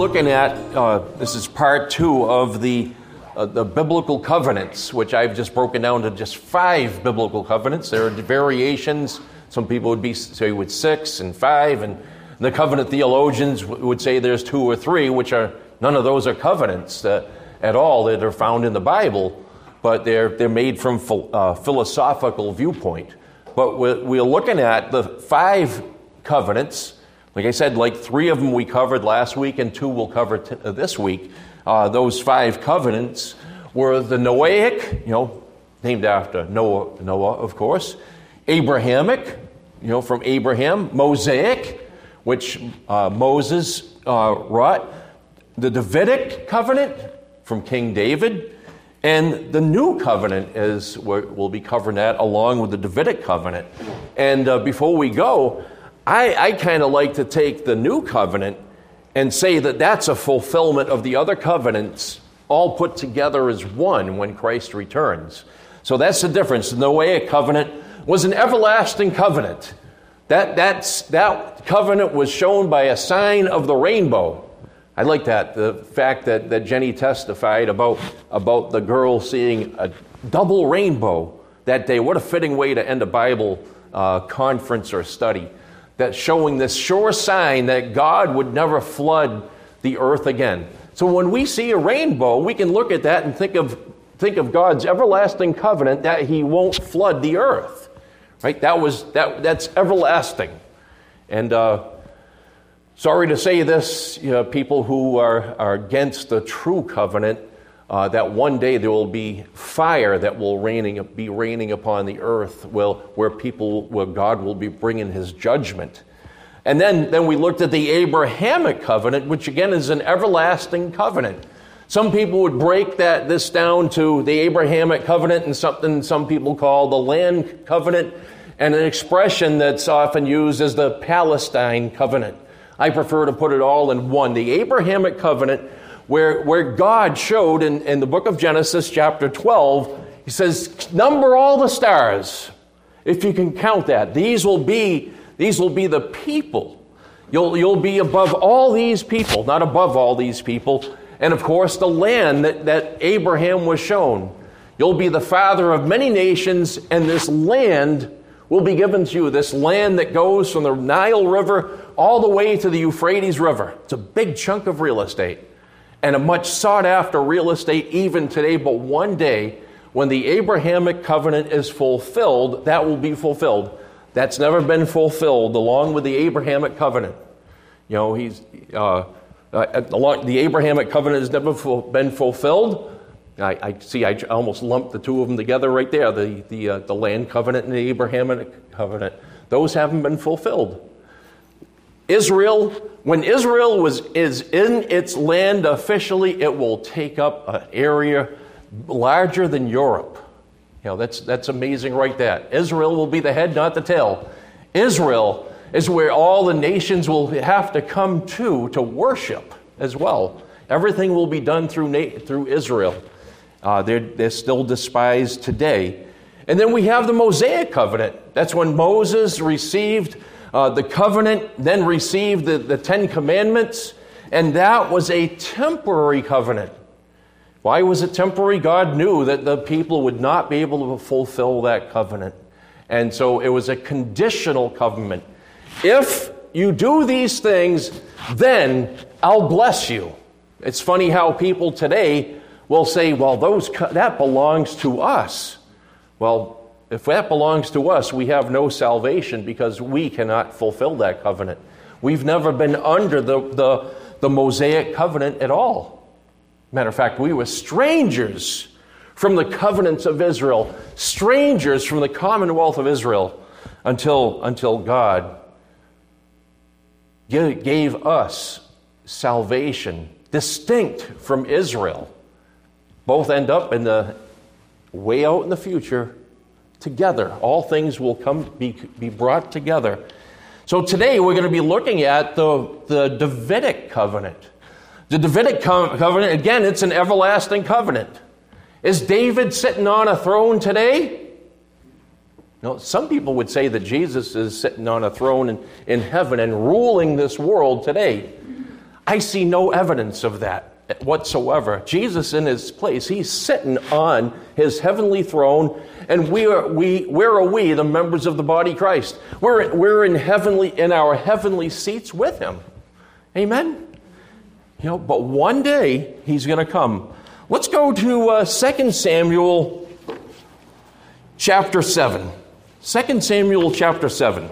looking at, this is part 2 of the biblical covenants, which I've just broken down to just 5 biblical covenants. There are variations. Some people would say with 6 and 5, and the covenant theologians would say there's 2 or 3, which are none of those are covenants at all that are found in the Bible, but they're made from philosophical viewpoint. But we're looking at the 5 covenants. Like I said, like 3 of them we covered last week, and 2 we'll cover this week. Those 5 covenants were the Noahic, named after Noah, of course. Abrahamic, from Abraham. Mosaic, which Moses wrought. The Davidic covenant from King David. And the new covenant is, we'll be covering that along with the Davidic covenant. And before we go, I kind of like to take the new covenant and say that that's a fulfillment of the other covenants all put together as one when Christ returns. So that's the difference. The Noahic covenant was an everlasting covenant. That covenant was shown by a sign of the rainbow. I like that, the fact that Jenny testified about the girl seeing a double rainbow that day. What a fitting way to end a Bible conference or study. That's showing this sure sign that God would never flood the earth again. So when we see a rainbow, we can look at that and think of God's everlasting covenant that He won't flood the earth. Right? That's everlasting. And sorry to say this, people who are against the true covenant, that one day there will be fire that will be raining upon the earth, where God will be bringing His judgment. And then we looked at the Abrahamic covenant, which again is an everlasting covenant. Some people would break this down to the Abrahamic covenant and something some people call the land covenant, and an expression that's often used as the Palestine covenant. I prefer to put it all in one. The Abrahamic covenant, where God showed in the book of Genesis, chapter 12, He says, number all the stars, if you can count that. These will be the people. You'll be above all these people, not above all these people. And of course, the land that Abraham was shown. You'll be the father of many nations, and this land will be given to you. This land that goes from the Nile River all the way to the Euphrates River. It's a big chunk of real estate, and a much sought after real estate even today. But one day, when the Abrahamic covenant is fulfilled, that will be fulfilled. That's never been fulfilled along with the Abrahamic covenant. The Abrahamic covenant has never been fulfilled. I almost lumped the 2 of them together right there, the land covenant and the Abrahamic covenant. Those haven't been fulfilled. Israel, when Israel is in its land officially, it will take up an area larger than Europe. That's amazing right there. Israel will be the head, not the tail. Israel is where all the nations will have to come to worship as well. Everything will be done through Israel. They're still despised today. And then we have the Mosaic covenant. That's when Moses received the covenant, then received the 10 commandments, and that was a temporary covenant. Why was it temporary? God knew that the people would not be able to fulfill that covenant. And so it was a conditional covenant. If you do these things, then I'll bless you. It's funny how people today will say, well, that belongs to us. Well, if that belongs to us, we have no salvation because we cannot fulfill that covenant. We've never been under the Mosaic covenant at all. Matter of fact, we were strangers from the covenants of Israel, strangers from the commonwealth of Israel, until God gave us salvation distinct from Israel. Both end up in the way out in the future together. All things will be brought together. So today we're going to be looking at the Davidic covenant. The Davidic covenant, again, it's an everlasting covenant. Is David sitting on a throne today? No, some people would say that Jesus is sitting on a throne in heaven and ruling this world today. I see no evidence of that whatsoever. Jesus in his place, he's sitting on his heavenly throne, and where are we, the members of the body of Christ? We're in our heavenly seats with him. Amen? But one day he's going to come. Let's go to 2 Samuel chapter 7. 2 Samuel chapter 7.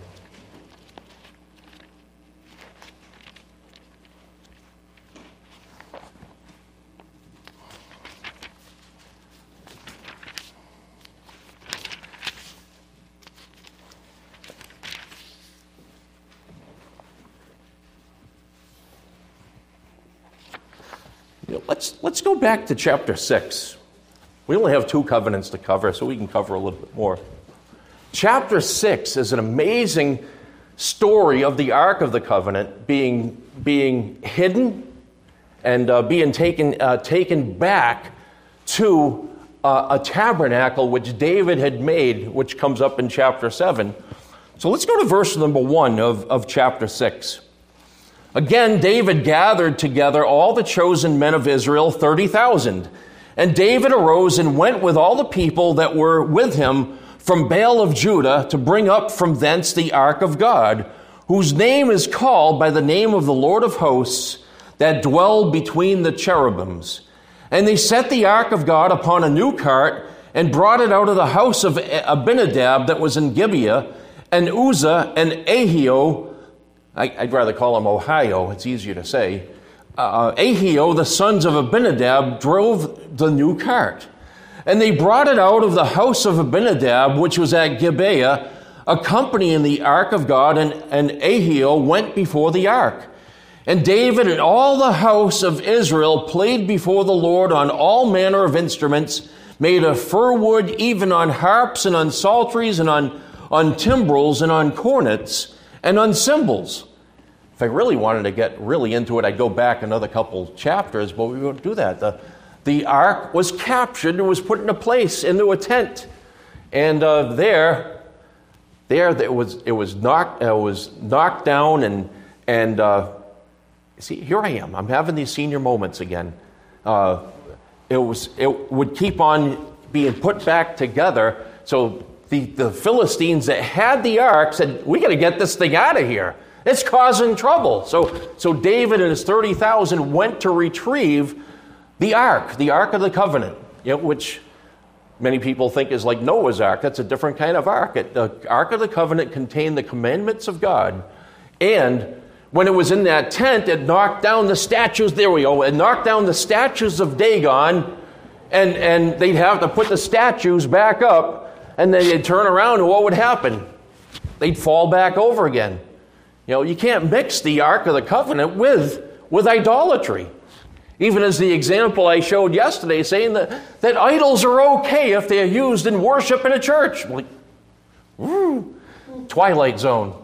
Let's go back to chapter 6. We only have 2 covenants to cover, so we can cover a little bit more. Chapter 6 is an amazing story of the Ark of the Covenant being hidden and being taken back to a tabernacle which David had made, which comes up in chapter 7. So let's go to verse number 1 of chapter 6. Again, David gathered together all the chosen men of Israel, 30,000. And David arose and went with all the people that were with him from Baal of Judah to bring up from thence the ark of God, whose name is called by the name of the Lord of hosts, that dwelled between the cherubims. And they set the ark of God upon a new cart and brought it out of the house of Abinadab that was in Gibeah, and Uzzah and Ahio, I'd rather call him Ohio, it's easier to say. Ahio, the sons of Abinadab, drove the new cart. And they brought it out of the house of Abinadab, which was at Gibeah, accompanying the ark of God, and Ahio went before the ark. And David and all the house of Israel played before the Lord on all manner of instruments, made of fir wood, even on harps and on psalteries and on timbrels and on cornets and on cymbals. If I really wanted to get really into it, I'd go back another couple chapters, but we won't do that. The ark was captured and was put into place, into a tent. And there it was knocked down, and see, here I am. I'm having these senior moments again. It would keep on being put back together. So the Philistines that had the ark said, "We got to get this thing out of here. It's causing trouble." So David and his 30,000 went to retrieve the ark of the covenant, which many people think is like Noah's ark. That's a different kind of ark. The ark of the covenant contained the commandments of God. And when it was in that tent, it knocked down the statues. There we go. It knocked down the statues of Dagon, and they'd have to put the statues back up, and then they'd turn around, and what would happen? They'd fall back over again. You can't mix the Ark of the Covenant with idolatry. Even as the example I showed yesterday, saying that idols are okay if they're used in worship in a church. Like, Twilight Zone.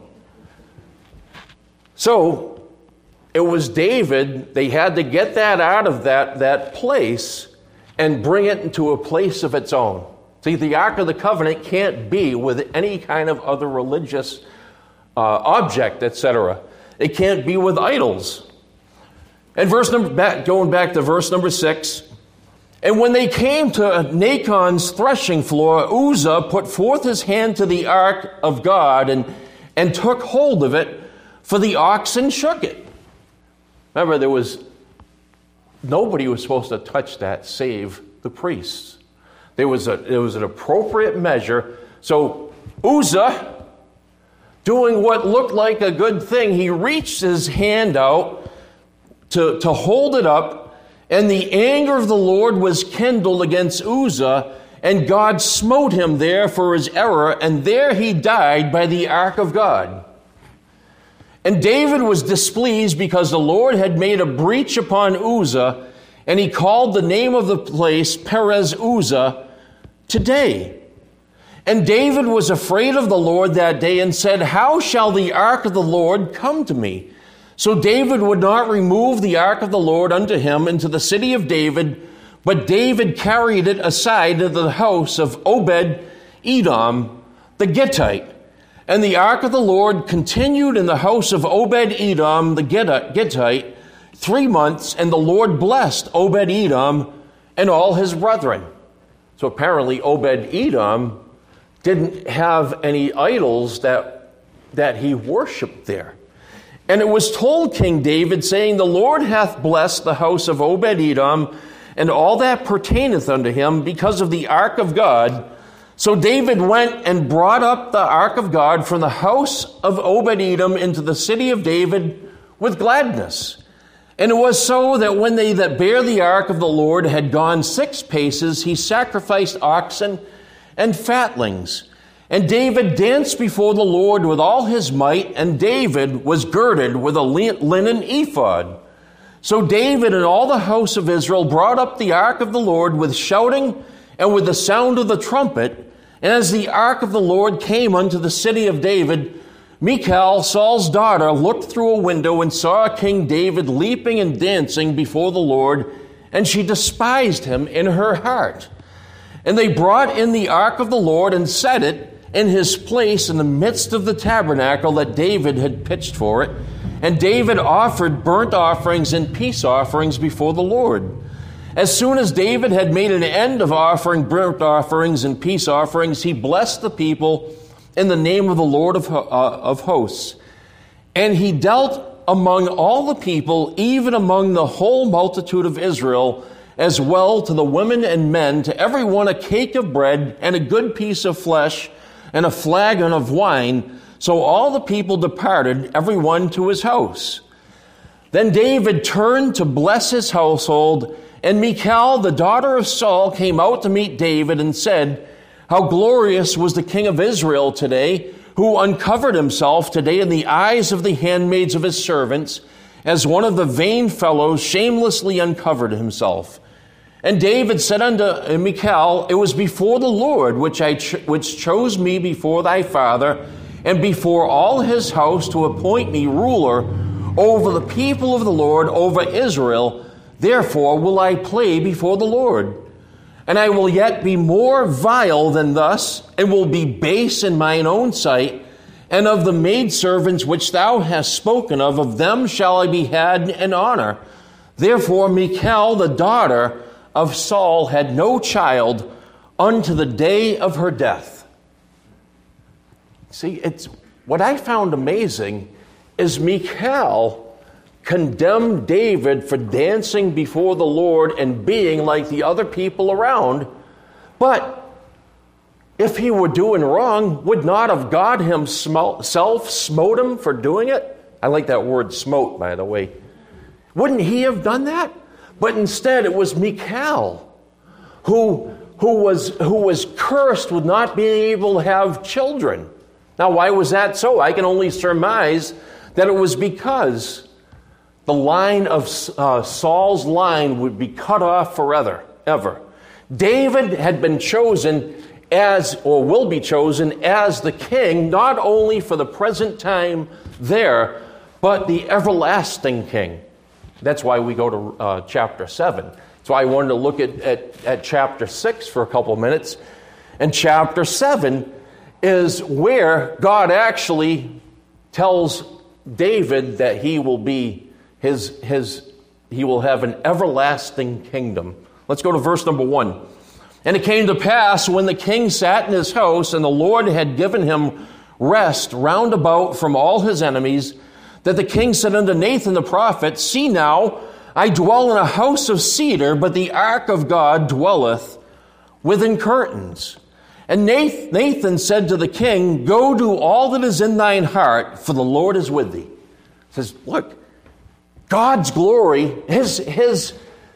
So, it was David, they had to get that out of that place and bring it into a place of its own. See, the Ark of the Covenant can't be with any kind of other religious object, etc. It can't be with idols. And going back to verse number 6, and when they came to Nachon's threshing floor, Uzzah put forth his hand to the ark of God and took hold of it, for the oxen shook it. Remember, nobody was supposed to touch that save the priests. There was an appropriate measure. So Uzzah, doing what looked like a good thing, he reached his hand out to hold it up, and the anger of the Lord was kindled against Uzzah, and God smote him there for his error, and there he died by the ark of God. And David was displeased because the Lord had made a breach upon Uzzah, and he called the name of the place Perez Uzzah today. And David was afraid of the Lord that day and said, "How shall the ark of the Lord come to me?" So David would not remove the ark of the Lord unto him into the city of David, but David carried it aside to the house of Obed-Edom the Gittite. And the ark of the Lord continued in the house of Obed-Edom the Gittite 3 months, and the Lord blessed Obed-Edom and all his brethren. So apparently Obed-Edom didn't have any idols that he worshipped there. And it was told King David, saying, the Lord hath blessed the house of Obed-Edom and all that pertaineth unto him because of the ark of God. So David went and brought up the ark of God from the house of Obed-Edom into the city of David with gladness. And it was so that when they that bare the ark of the Lord had gone 6 paces, he sacrificed oxen and fatlings. And David danced before the Lord with all his might, and David was girded with a linen ephod. So David and all the house of Israel brought up the ark of the Lord with shouting and with the sound of the trumpet. And as the ark of the Lord came unto the city of David, Michal, Saul's daughter, looked through a window and saw King David leaping and dancing before the Lord, and she despised him in her heart. And they brought in the ark of the Lord and set it in his place in the midst of the tabernacle that David had pitched for it. And David offered burnt offerings and peace offerings before the Lord. As soon as David had made an end of offering burnt offerings and peace offerings, he blessed the people in the name of the Lord of hosts. And he dealt among all the people, even among the whole multitude of Israel, as well to the women and men, to every one a cake of bread and a good piece of flesh and a flagon of wine. So all the people departed, every one to his house. Then David turned to bless his household, and Michal, the daughter of Saul, came out to meet David and said, how glorious was the king of Israel today, who uncovered himself today in the eyes of the handmaids of his servants, as one of the vain fellows shamelessly uncovered himself. And David said unto Michal, it was before the Lord which chose me before thy father, and before all his house, to appoint me ruler over the people of the Lord, over Israel. Therefore will I play before the Lord. And I will yet be more vile than thus, and will be base in mine own sight. And of the maidservants which thou hast spoken of them shall I be had in honor. Therefore Michal, the daughter of Saul, had no child unto the day of her death. See, it's what I found amazing is Michal condemned David for dancing before the Lord and being like the other people around. But if he were doing wrong, would not have God himself smote him for doing it? I like that word smote, by the way. Wouldn't he have done that? But instead it was Michal who was cursed with not being able to have children. Now, why was that so? I can only surmise that it was because the line of Saul's line would be cut off forever, ever. David had been chosen as, or will be chosen as, the king, not only for the present time there, but the everlasting king. That's why we go to chapter 7. That's why I wanted to look at chapter 6 for a couple of minutes. And chapter 7 is where God actually tells David that he will be he will have an everlasting kingdom. Let's go to verse number 1. And it came to pass, when the king sat in his house, and the Lord had given him rest round about from all his enemies, that the king said unto Nathan the prophet, see now, I dwell in a house of cedar, but the ark of God dwelleth within curtains. And Nathan said to the king, go do all that is in thine heart, for the Lord is with thee. He says, look, God's glory, his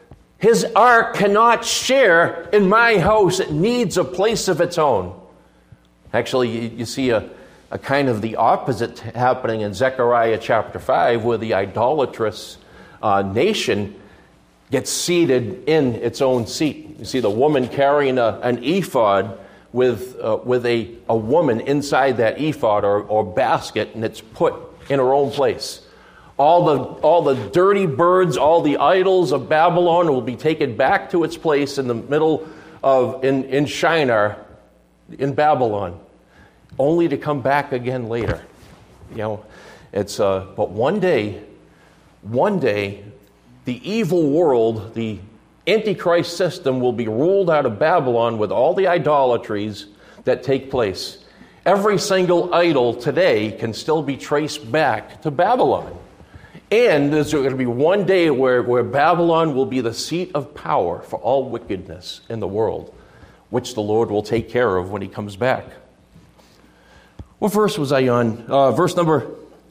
ark cannot share in my house. It needs a place of its own. Actually, you see a kind of the opposite happening in Zechariah chapter 5, where the idolatrous nation gets seated in its own seat. You see the woman carrying an ephod with a woman inside that ephod or basket, and it's put in her own place. All the dirty birds, all the idols of Babylon will be taken back to its place in the middle of in Shinar, in Babylon, only to come back again later. You know, it's but one day, the evil world, the Antichrist system, will be ruled out of Babylon with all the idolatries that take place. Every single idol today can still be traced back to Babylon. And there's going to be one day where Babylon will be the seat of power for all wickedness in the world, which the Lord will take care of when he comes back. What verse was I on? Verse number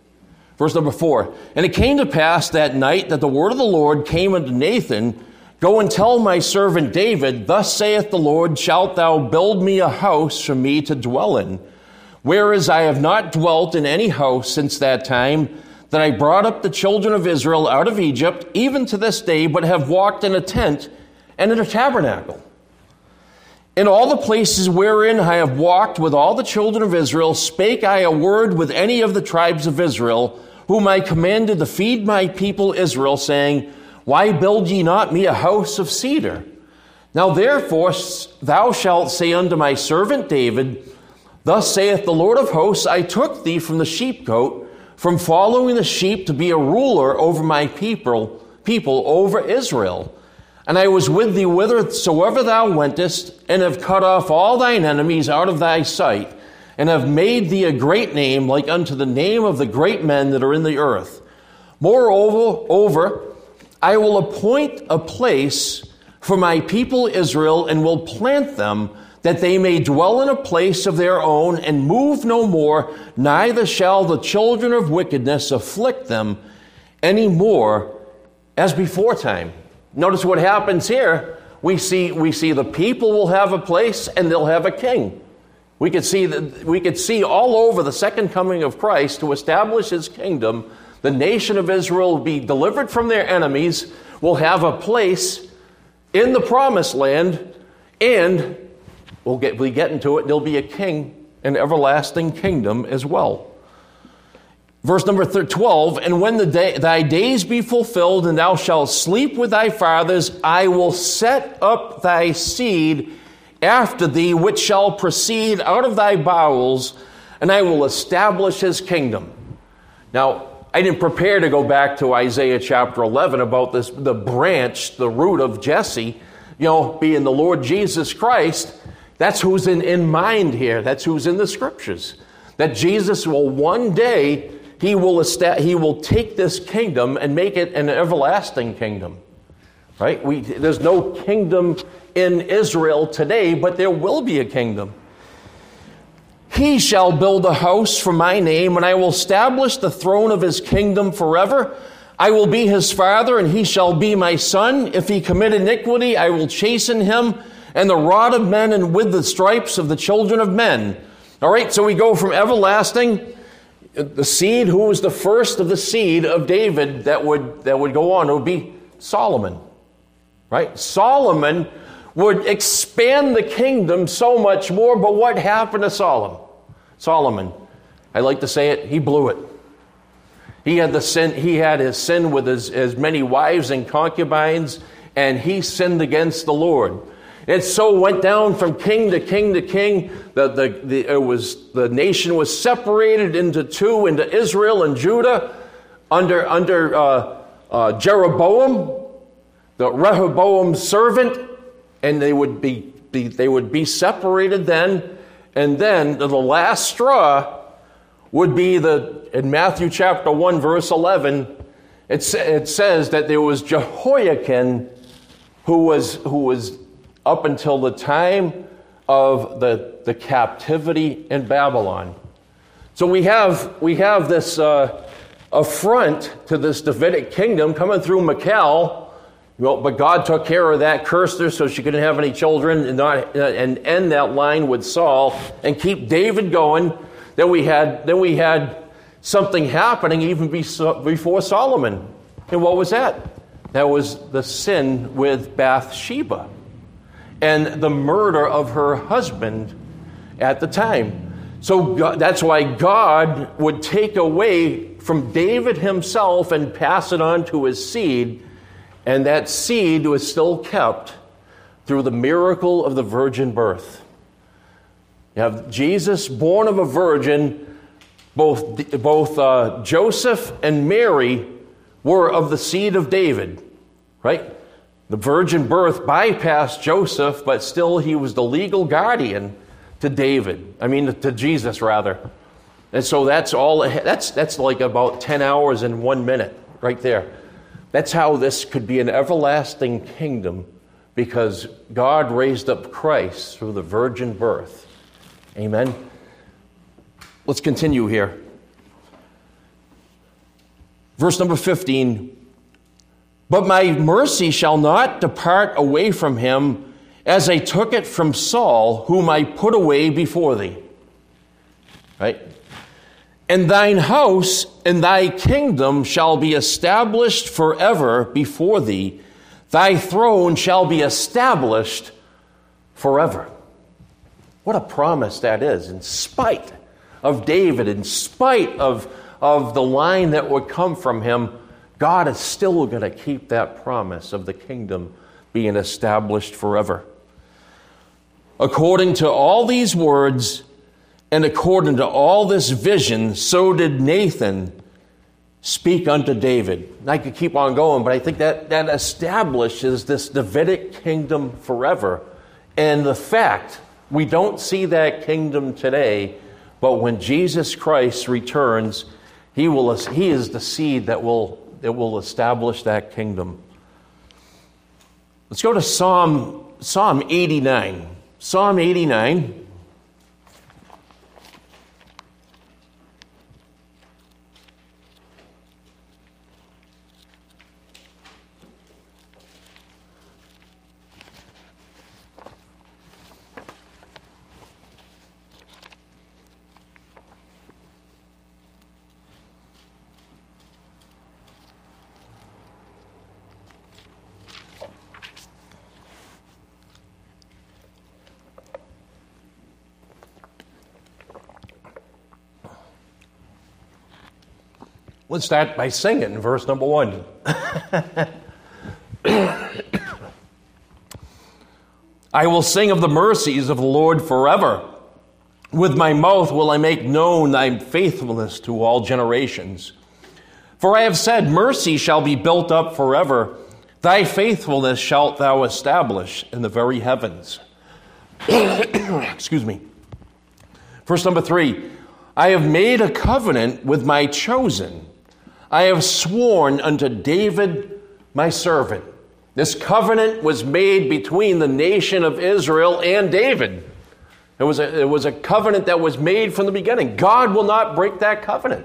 4. And it came to pass that night that the word of the Lord came unto Nathan, Go and tell my servant David, Thus saith the Lord, Shalt thou build me a house for me to dwell in? Whereas I have not dwelt in any house since that time that I brought up the children of Israel out of Egypt, even to this day, but have walked in a tent and in a tabernacle. In all the places wherein I have walked with all the children of Israel, spake I a word with any of the tribes of Israel, whom I commanded to feed my people Israel, saying, Why build ye not me a house of cedar? Now therefore thou shalt say unto my servant David, Thus saith the Lord of hosts, I took thee from the sheepcote, from following the sheep, to be a ruler over my people over Israel. And I was with thee whithersoever thou wentest, and have cut off all thine enemies out of thy sight, and have made thee a great name, like unto the name of the great men that are in the earth. Moreover, I will appoint a place for my people Israel, and will plant them, that they may dwell in a place of their own, and move no more, neither shall the children of wickedness afflict them any more as beforetime. Notice what happens here. We see the people will have a place and they'll have a king. We could see all over the second coming of Christ to establish his kingdom. The nation of Israel will be delivered from their enemies, will have a place in the promised land, and we'll get into it. There'll be a king, an everlasting kingdom as well. Verse number 12, And when thy days be fulfilled, and thou shalt sleep with thy fathers, I will set up thy seed after thee, which shall proceed out of thy bowels, and I will establish his kingdom. Now, I didn't prepare to go back to Isaiah chapter 11 about this, the branch, the root of Jesse, being the Lord Jesus Christ. That's who's in mind here. That's who's in the scriptures. That Jesus will one day, he will take this kingdom and make it an everlasting kingdom. Right? There's no kingdom in Israel today, but there will be a kingdom. He shall build a house for my name, and I will establish the throne of his kingdom forever. I will be his father, and he shall be my son. If he commit iniquity, I will chasten him, and the rod of men, and with the stripes of the children of men. All right, so we go from everlasting. The seed, who was the first of the seed of David that would go on, it would be Solomon. Right? Solomon would expand the kingdom so much more, but what happened to Solomon? I like to say it, he blew it. He had his sin with as many wives and concubines, and he sinned against the Lord. It so went down from king to king to king. The nation was separated into two, into Israel and Judah, under Jeroboam, the Rehoboam's servant, and they would be separated then. And then the last straw would be in Matthew chapter 1, verse 11. It says that there was Jehoiakim, who was up until the time of the captivity in Babylon. So we have this affront to this Davidic kingdom coming through Michal, but God took care of that, cursed her so she couldn't have any children, and end that line with Saul and keep David going. Then we had something happening even before Solomon. And what was that? That was the sin with Bathsheba and the murder of her husband at the time. So that's why God would take away from David himself and pass it on to his seed, and that seed was still kept through the miracle of the virgin birth. You have Jesus born of a virgin. Both Joseph and Mary were of the seed of David. right? The virgin birth bypassed Joseph, but still he was the legal guardian to to Jesus rather. And so that's like about 10 hours and 1 minute right there. That's how this could be an everlasting kingdom, because God raised up Christ through the virgin birth. Amen. Let's continue here. Verse number 15. But my mercy shall not depart away from him, as I took it from Saul, whom I put away before thee. Right? And thine house and thy kingdom shall be established forever before thee. Thy throne shall be established forever. What a promise that is, in spite of David, in spite of the line that would come from him. God is still going to keep that promise of the kingdom being established forever. According to all these words and according to all this vision, so did Nathan speak unto David. And I could keep on going, but I think that establishes this Davidic kingdom forever. And the fact, we don't see that kingdom today, but when Jesus Christ returns, he is the seed that will establish that kingdom. Let's go to Psalm 89. Psalm 89. Let's start by singing verse number 1. I will sing of the mercies of the Lord forever. With my mouth will I make known thy faithfulness to all generations. For I have said, mercy shall be built up forever. Thy faithfulness shalt thou establish in the very heavens. Excuse me. Verse number 3. I have made a covenant with my chosen. I have sworn unto David my servant. This covenant was made between the nation of Israel and David. It was a covenant that was made from the beginning. God will not break that covenant.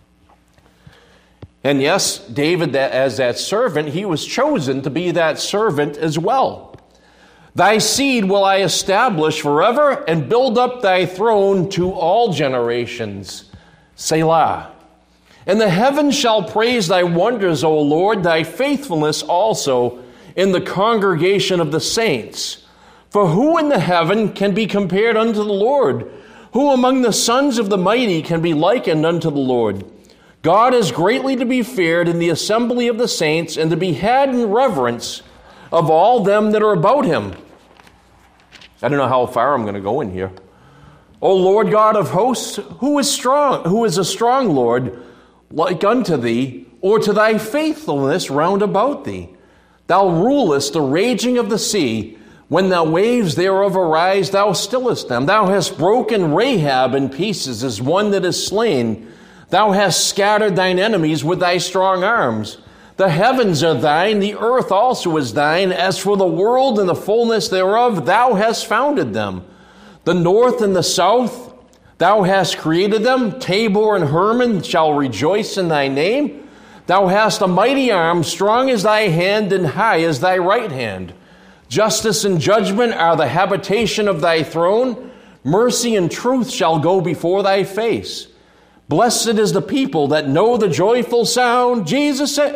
And yes, David, as that servant, he was chosen to be that servant as well. Thy seed will I establish forever and build up thy throne to all generations. Selah. And the heavens shall praise thy wonders, O Lord, thy faithfulness also in the congregation of the saints. For who in the heaven can be compared unto the Lord? Who among the sons of the mighty can be likened unto the Lord? God is greatly to be feared in the assembly of the saints, and to be had in reverence of all them that are about him. I don't know how far I'm going to go in here. O Lord God of hosts, who is strong? Who is a strong Lord like unto thee, or to thy faithfulness round about thee? Thou rulest the raging of the sea. When the waves thereof arise, thou stillest them. Thou hast broken Rahab in pieces as one that is slain. Thou hast scattered thine enemies with thy strong arms. The heavens are thine, the earth also is thine. As for the world and the fullness thereof, thou hast founded them. The north and the south, thou hast created them. Tabor and Hermon shall rejoice in thy name. Thou hast a mighty arm, strong as thy hand and high as thy right hand. Justice and judgment are the habitation of thy throne. Mercy and truth shall go before thy face. Blessed is the people that know the joyful sound. Jesus said,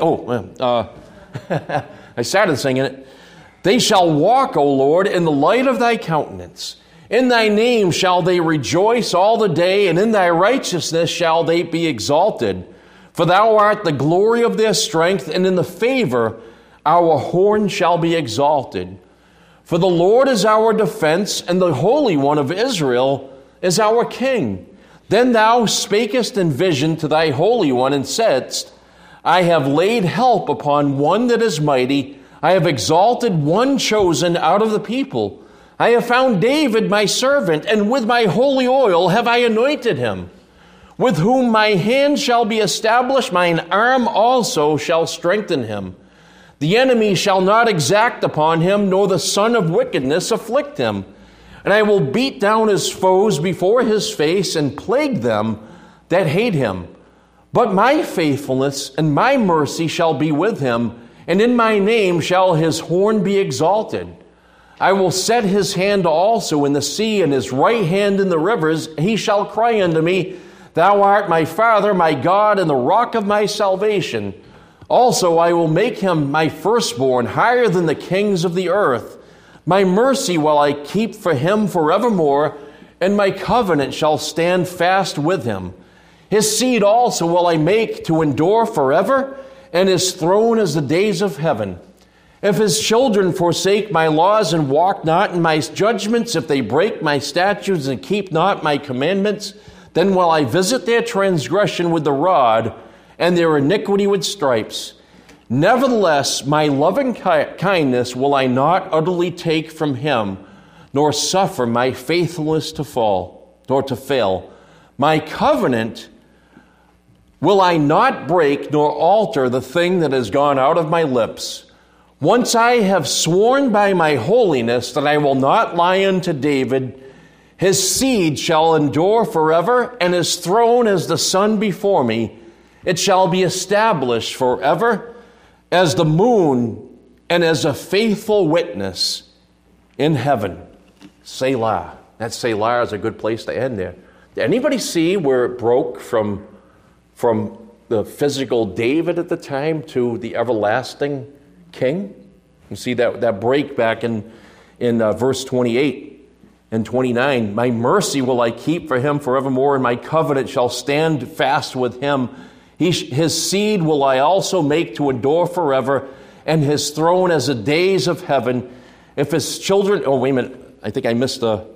I started singing it. They shall walk, O Lord, in the light of thy countenance. In thy name shall they rejoice all the day, and in thy righteousness shall they be exalted. For thou art the glory of their strength, and in the favor our horn shall be exalted. For the Lord is our defense, and the Holy One of Israel is our King. Then thou spakest in vision to thy Holy One, and saidst, I have laid help upon one that is mighty. I have exalted one chosen out of the people. I have found David my servant, and with my holy oil have I anointed him. With whom my hand shall be established, mine arm also shall strengthen him. The enemy shall not exact upon him, nor the son of wickedness afflict him. And I will beat down his foes before his face and plague them that hate him. But my faithfulness and my mercy shall be with him, and in my name shall his horn be exalted. I will set his hand also in the sea, and his right hand in the rivers. He shall cry unto me, Thou art my Father, my God, and the rock of my salvation. Also I will make him my firstborn, higher than the kings of the earth. My mercy will I keep for him forevermore, and my covenant shall stand fast with him. His seed also will I make to endure forever, and his throne as the days of heaven. If his children forsake my laws and walk not in my judgments, if they break my statutes and keep not my commandments, then will I visit their transgression with the rod, and their iniquity with stripes. Nevertheless, my loving kindness will I not utterly take from him, nor suffer my faithfulness to fall, nor to fail. My covenant will I not break, nor alter the thing that has gone out of my lips. Once I have sworn by my holiness that I will not lie unto David, his seed shall endure forever, and his throne as the sun before me. It shall be established forever as the moon and as a faithful witness in heaven. Selah. That Selah is a good place to end there. Did anybody see where it broke from the physical David at the time to the everlasting king? You see that break back in verse 28 and 29. My mercy will I keep for him forevermore, and my covenant shall stand fast with him. His seed will I also make to endure forever, and his throne as the days of heaven. If his children, oh wait a minute, I think I missed the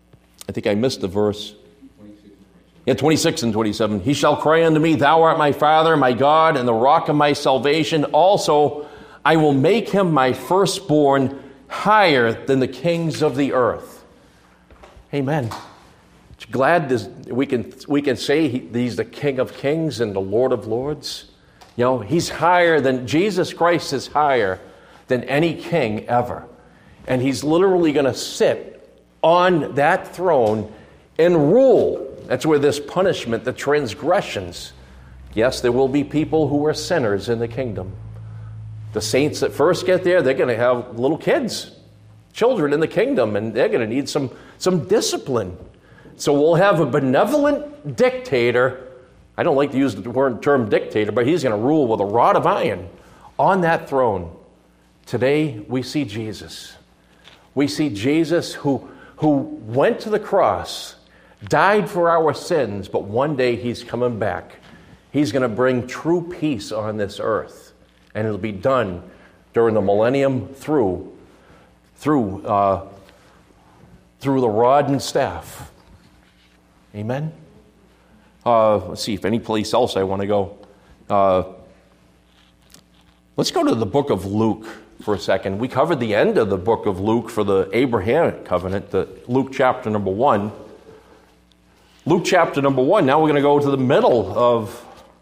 verse. 26 and 27. He shall cry unto me, Thou art my Father, my God, and the rock of my salvation. Also, I will make him my firstborn, higher than the kings of the earth. Amen. Glad we can say he's the King of Kings and the Lord of Lords. You know, he's higher than, Jesus Christ is higher than any king ever. And he's literally going to sit on that throne and rule. That's where this punishment, the transgressions. Yes, there will be people who are sinners in the kingdom. The saints that first get there, they're going to have little kids, children in the kingdom, and they're going to need some discipline. So we'll have a benevolent dictator. I don't like to use the term dictator, but he's going to rule with a rod of iron on that throne. Today, we see Jesus. We see Jesus who went to the cross, died for our sins, but one day he's coming back. He's going to bring true peace on this earth, and it'll be done during the millennium through the rod and staff. Amen? Let's see if any place else I want to go. Let's go to the book of Luke for a second. We covered the end of the book of Luke for the Abrahamic covenant, Luke chapter number 1. Luke chapter number 1. Now we're going to go to the middle of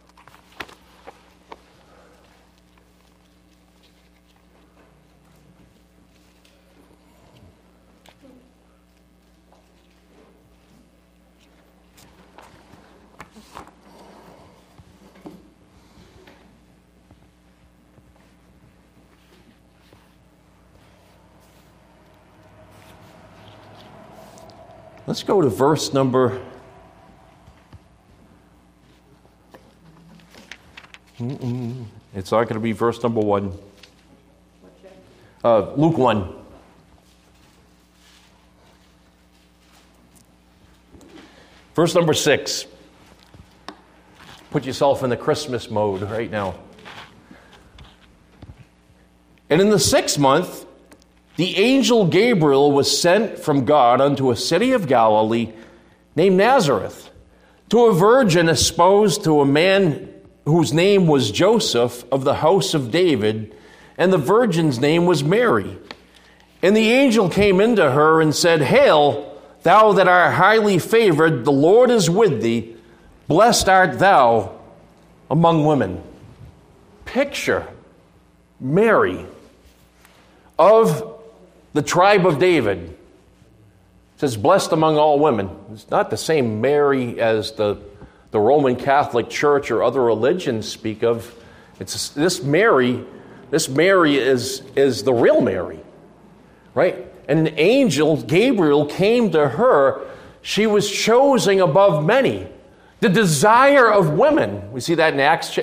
Let's go to verse number... It's not going to be verse number 1. Luke 1. Verse number 6. Put yourself in the Christmas mode right now. And in the 6th month, the angel Gabriel was sent from God unto a city of Galilee named Nazareth, to a virgin espoused to a man whose name was Joseph of the house of David. and the virgin's name was Mary. And the angel came into her and said, Hail, thou that art highly favored, the Lord is with thee. Blessed art thou among women. Picture Mary of the tribe of David. It says, blessed among all women. It's not the same Mary as the Roman Catholic Church or other religions speak of. It's this Mary is the real Mary. Right? And an angel, Gabriel, came to her. She was chosen above many. The desire of women. We see that in Acts,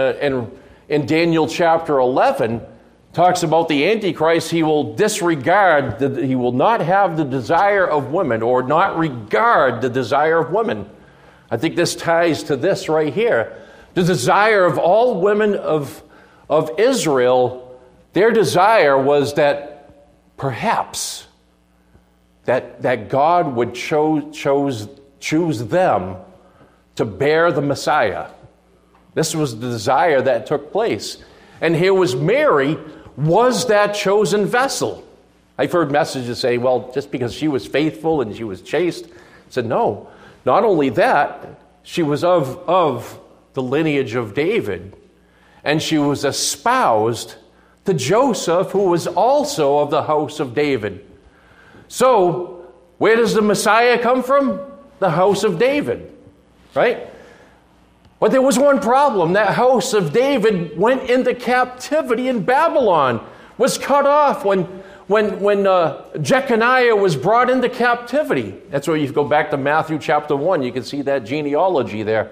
in Daniel chapter 11, talks about the Antichrist. He will disregard, he will not have the desire of women or not regard the desire of women. I think this ties to this right here. The desire of all women of Israel, their desire was that perhaps that God would choose them to bear the Messiah. This was the desire that took place. And here was Mary, was that chosen vessel. I've heard messages say, well, just because she was faithful and she was chaste. I said, no. Not only that, she was of the lineage of David, and she was espoused to Joseph, who was also of the house of David. So, where does the Messiah come from? The house of David, right? But there was one problem. That house of David went into captivity in Babylon, was cut off when Jeconiah was brought into captivity. That's where you go back to Matthew chapter 1. You can see that genealogy there.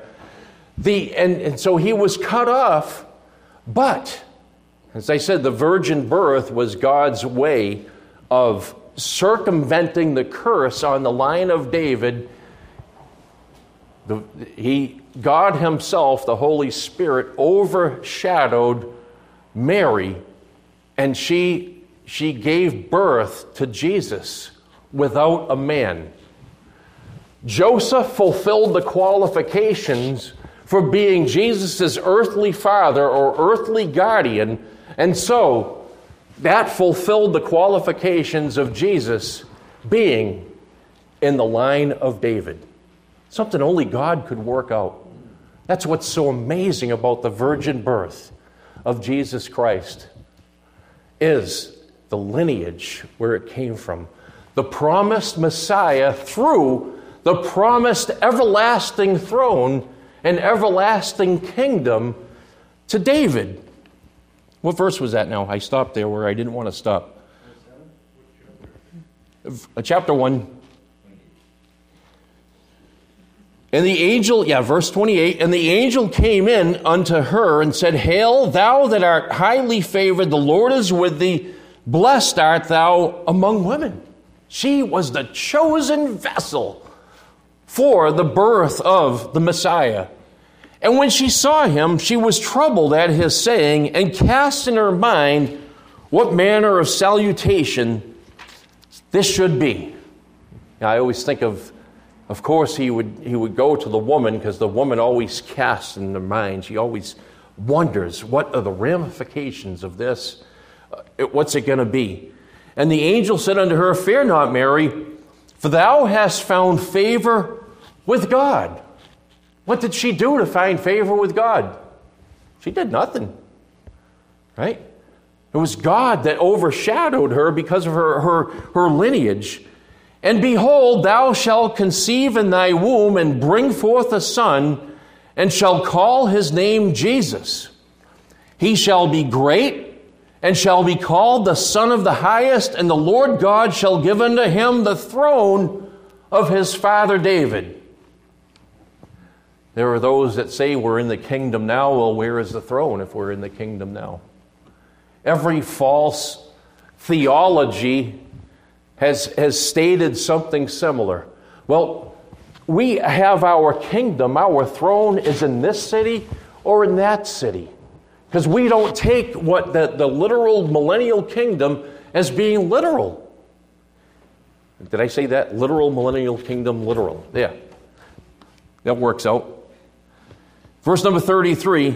And so he was cut off, but as I said, the virgin birth was God's way of circumventing the curse on the line of David. God himself, the Holy Spirit, overshadowed Mary, and she gave birth to Jesus without a man. Joseph fulfilled the qualifications for being Jesus' earthly father or earthly guardian, and so that fulfilled the qualifications of Jesus being in the line of David. Something only God could work out. That's what's so amazing about the virgin birth of Jesus Christ, is the lineage where it came from. The promised Messiah through the promised everlasting throne and everlasting kingdom to David. What verse was that now? I stopped there where I didn't want to stop. Chapter 1. And the angel, verse 28, and the angel came in unto her and said, Hail, thou that art highly favored, the Lord is with thee. Blessed art thou among women. She was the chosen vessel for the birth of the Messiah. And when she saw him, she was troubled at his saying, and cast in her mind what manner of salutation this should be. Now, I always think of course, he would go to the woman, because the woman always casts in her mind. She always wonders, what are the ramifications of this? What's it going to be? And the angel said unto her, Fear not, Mary, for thou hast found favor with God. What did she do to find favor with God? She did nothing, right? It was God that overshadowed her because of her lineage. And behold, thou shalt conceive in thy womb and bring forth a son, and shall call his name Jesus. He shall be great, and shall be called the Son of the Highest, and the Lord God shall give unto him the throne of his father David. There are those that say we're in the kingdom now. Well, where is the throne if we're in the kingdom now? Every false theology has stated something similar. Well, we have our kingdom, our throne is in this city or in that city. Because we don't take what the literal millennial kingdom as being literal. Did I say that? Literal millennial kingdom, literal. Yeah. That works out. Verse number 33,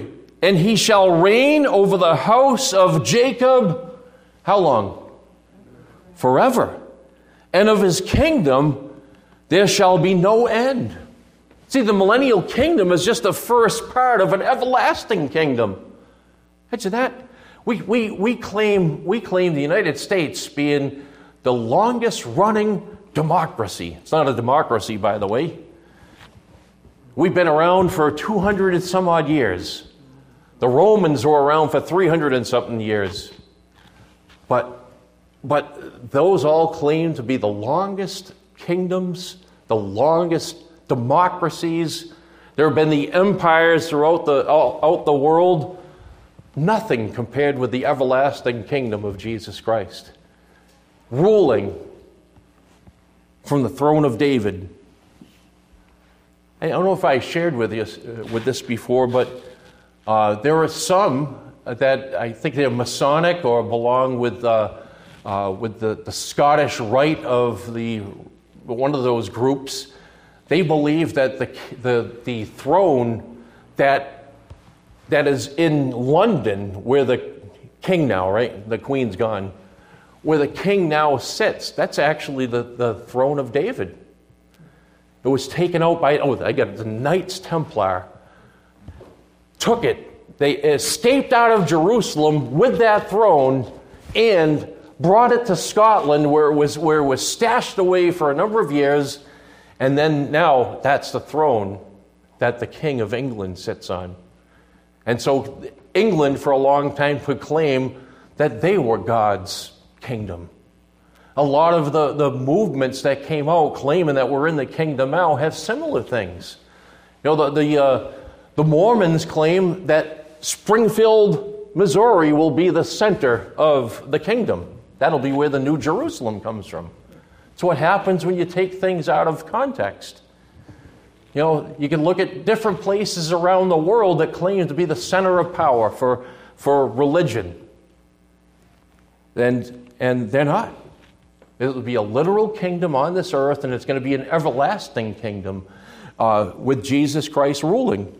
and he shall reign over the house of Jacob. How long? Forever. And of his kingdom there shall be no end. See, the millennial kingdom is just the first part of an everlasting kingdom. Imagine that. We claim the United States being the longest running democracy. It's not a democracy, by the way. We've been around for 200 and some odd years. The Romans were around for 300 and something years. But those all claim to be the longest kingdoms, the longest democracies. There have been the empires throughout the world. Nothing compared with the everlasting kingdom of Jesus Christ, ruling from the throne of David. I don't know if I shared with you with this before, but there are some that I think they're Masonic or belong with the Scottish Rite of one of those groups. They believe that the throne that is in London, where the king now, right? The queen's gone. Where the king now sits, that's actually the throne of David. It was taken out by, the Knights Templar. Took it. They escaped out of Jerusalem with that throne and brought it to Scotland, where it was stashed away for a number of years. And then now that's the throne that the King of England sits on. And so England for a long time could claim that they were God's kingdom. A lot of the movements that came out claiming that we're in the kingdom now have similar things. You know, the Mormons claim that Springfield, Missouri will be the center of the kingdom. That'll be where the New Jerusalem comes from. It's what happens when you take things out of context. You know, you can look at different places around the world that claim to be the center of power for religion. And they're not. It will be a literal kingdom on this earth, and it's going to be an everlasting kingdom with Jesus Christ ruling.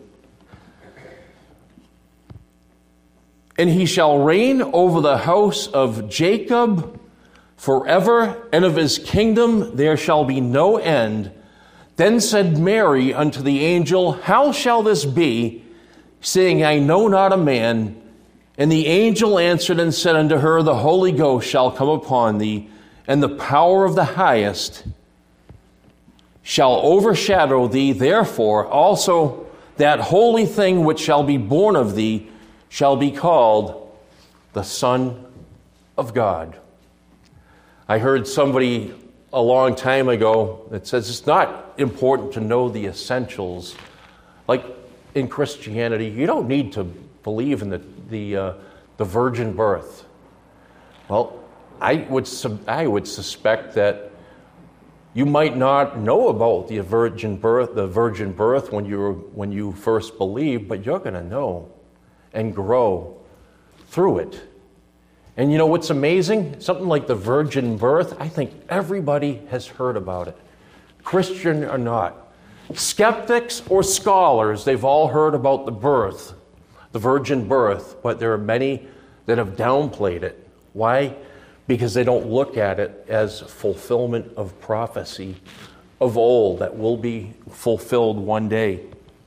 And he shall reign over the house of Jacob forever, and of his kingdom there shall be no end. Then said Mary unto the angel, How shall this be, seeing I know not a man? And the angel answered and said unto her, The Holy Ghost shall come upon thee, and the power of the highest shall overshadow thee. Therefore also that holy thing which shall be born of thee shall be called the Son of God. I heard somebody a long time ago that says it's not important to know the essentials. Like in Christianity, you don't need to believe in the virgin birth. Well, I would suspect that you might not know about the virgin birth when you first believe, but you're going to know and grow through it. And you know what's amazing? Something like the virgin birth, I think everybody has heard about it, Christian or not. Skeptics or scholars, they've all heard about the virgin birth, but there are many that have downplayed it. Why? Because they don't look at it as fulfillment of prophecy of old that will be fulfilled one day.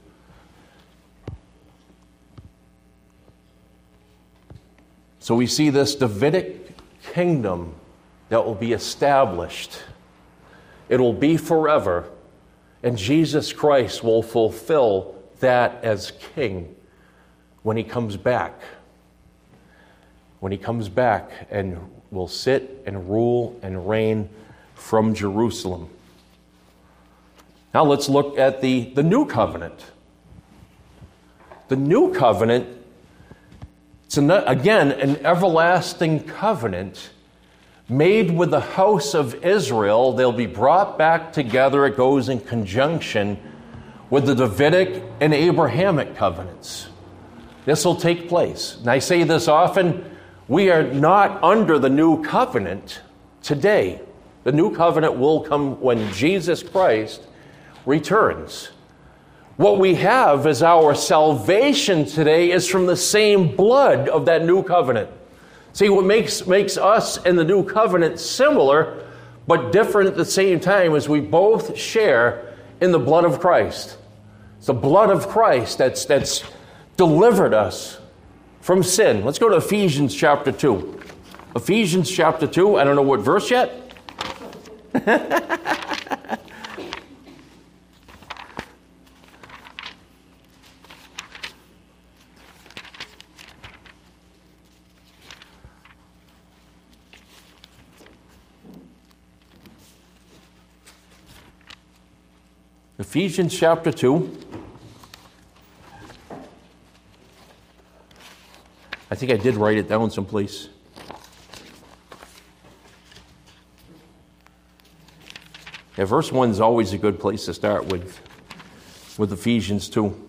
So we see this Davidic kingdom that will be established. It will be forever, and Jesus Christ will fulfill that as king when he comes back. When he comes back and will sit and rule and reign from Jerusalem. Now let's look at the new covenant. The new covenant, it's again an everlasting covenant made with the house of Israel. They'll be brought back together. It goes in conjunction with the Davidic and Abrahamic covenants. This will take place. And I say this often, we are not under the new covenant today. The new covenant will come when Jesus Christ returns. What we have as our salvation today is from the same blood of that new covenant. See, what makes us and the new covenant similar, but different at the same time, is we both share in the blood of Christ. It's the blood of Christ that's delivered us from sin. Let's go to Ephesians chapter 2. Ephesians chapter 2, I don't know what verse yet. Ephesians chapter 2. I think I did write it down someplace. Yeah, verse 1 is always a good place to start with Ephesians 2.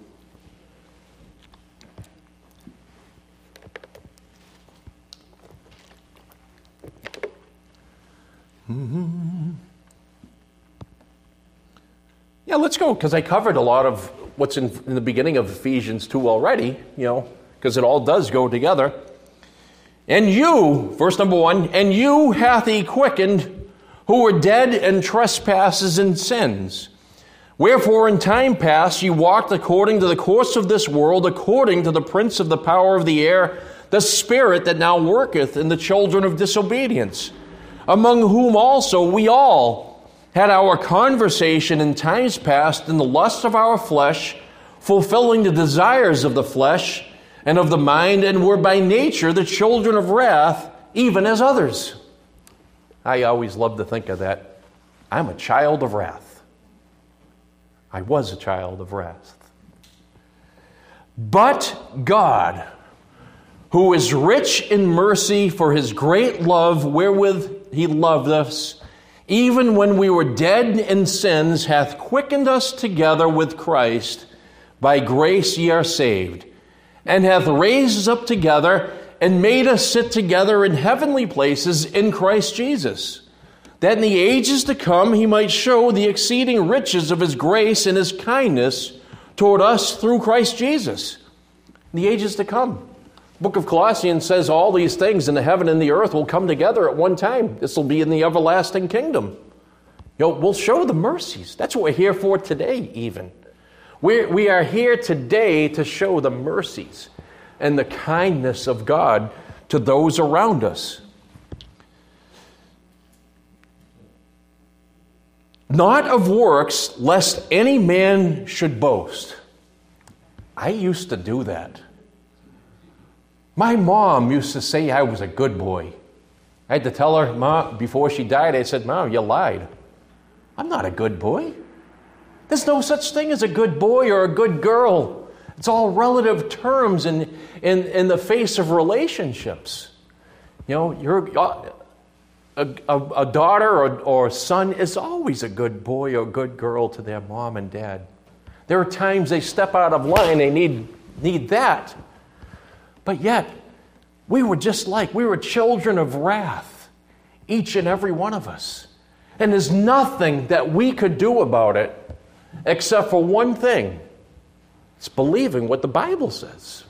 Yeah, let's go, because I covered a lot of what's in the beginning of Ephesians 2 already, because it all does go together. And you, verse number 1, and you hath he quickened, who were dead in trespasses and sins. Wherefore in time past ye walked according to the course of this world, according to the prince of the power of the air, the spirit that now worketh in the children of disobedience, among whom also we all had our conversation in times past in the lust of our flesh, fulfilling the desires of the flesh and of the mind, and were by nature the children of wrath, even as others. I always love to think of that. I'm a child of wrath. I was a child of wrath. But God, who is rich in mercy for his great love wherewith he loved us, even when we were dead in sins, hath quickened us together with Christ. By grace ye are saved, and hath raised us up together, and made us sit together in heavenly places in Christ Jesus, that in the ages to come he might show the exceeding riches of his grace and his kindness toward us through Christ Jesus. In the ages to come. The book of Colossians says all these things in the heaven and the earth will come together at one time. This will be in the everlasting kingdom. We'll show the mercies. That's what we're here for today, even. We are here today to show the mercies and the kindness of God to those around us. Not of works, lest any man should boast. I used to do that. My mom used to say I was a good boy. I had to tell her, Mom, before she died, I said, Mom, you lied. I'm not a good boy. There's no such thing as a good boy or a good girl. It's all relative terms in the face of relationships. You're a daughter or son is always a good boy or good girl to their mom and dad. There are times they step out of line, they need that. But yet, we were children of wrath, each and every one of us. And there's nothing that we could do about it except for one thing. It's believing what the Bible says.